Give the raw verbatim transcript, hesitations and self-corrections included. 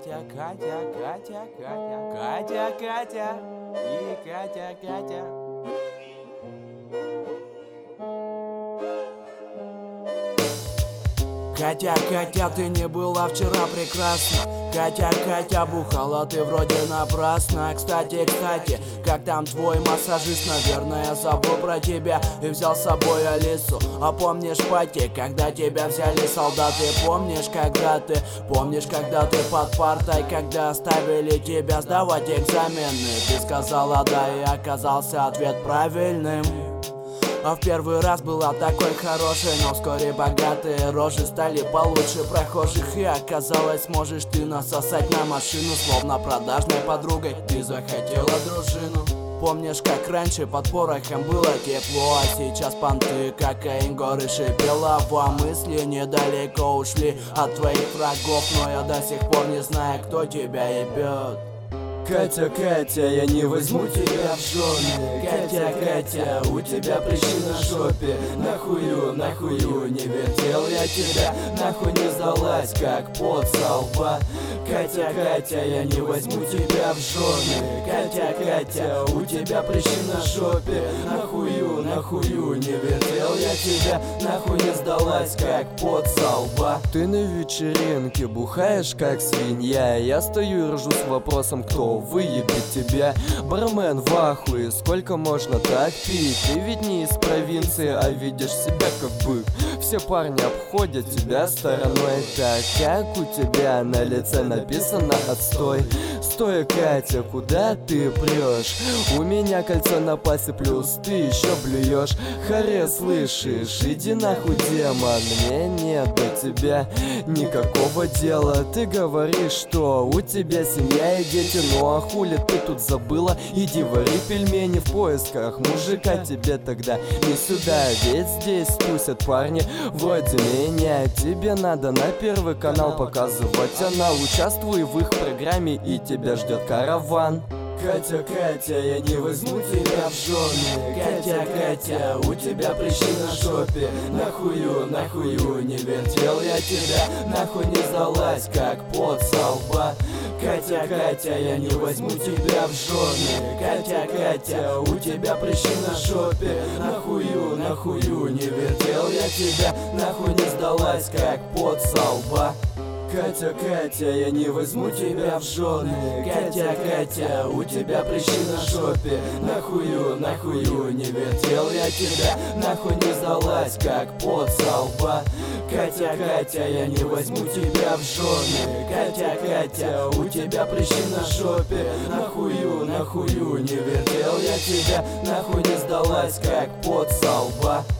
Катя, Катя, Катя, Катя, Катя, Катя и Катя, Катя. Катя, Катя, ты не была вчера прекрасна. Катя, Катя, бухала ты вроде напрасно. Кстати, кстати, как там твой массажист? Наверное, я забыл про тебя и взял с собой Алису. А помнишь, Пати, когда тебя взяли солдаты? Помнишь, когда ты, помнишь, когда ты под партой, когда оставили тебя сдавать экзамены? Ты сказала да, и оказался ответ правильным. А в первый раз была такой хорошей, но вскоре богатые рожи стали получше прохожих. И оказалось, можешь ты насосать на машину, словно продажной подругой ты захотела дружину. Помнишь, как раньше под порохом было тепло, а сейчас понты, кокаин, горы шепелова. Мысли недалеко ушли от твоих врагов, но я до сих пор не знаю, кто тебя ебет. Катя, Катя, я не возьму тебя в жены. Катя, Катя, у тебя прыщи на жопе. Нахую, нахую, не вертел я тебя. Нахуй не сдалась, как пот со лба. Катя, Катя, я не возьму тебя в жены. Катя, Катя, у тебя прыщи на жопе. Нахую, нахую, не вертел я тебя. Нахуй не сдалась, как пот со лба. Ты на вечеринке бухаешь как свинья. Я стою и ржу с вопросом, кто выебет тебя. Бармен в ахуе, сколько можно так пить? Ты ведь не из провинции, а видишь себя как бык. Все парни обходят тебя стороной. Так как у тебя на лице написано отстой. Стой, Катя, куда ты прешь? У меня кольцо на пасе, плюс ты еще блюешь. Харе, слышишь, иди нахуй, демон. Мне нет до тебя никакого дела. Ты говоришь, что у тебя семья и дети, ну а хули ты тут забыла? Иди вари пельмени в поисках мужика, тебе тогда не сюда. Ведь здесь тусят парни вроде меня. Тебе надо на первый канал показывать канал. Участвуй в их программе, и тебя ждет караван. Катя, Катя, я не возьму тебя в жены. Катя, Катя, у тебя прыщи на жопе. Нахую, нахую, не вертел я тебя. Нахуй не сдалась, как пот со лба. Катя, Катя, я не возьму тебя в жены. Катя, Катя, у тебя прыщи на жопе. Нахую, нахую, не вертел я тебя. Нахуй не сдалась, как пот со лба. Катя, Катя, я не возьму тебя в жены. Катя, Катя, у тебя прыщи на жопе. Нахую, нахую, не вертел я тебя. Нахуй не сдалась, как пот со лба. Катя, Катя, я не возьму тебя в жены. Катя, Катя, у тебя прыщи на жопе. Нахую, нахую, не вертел я тебя. Нахуй не сдалась, как пот со лба.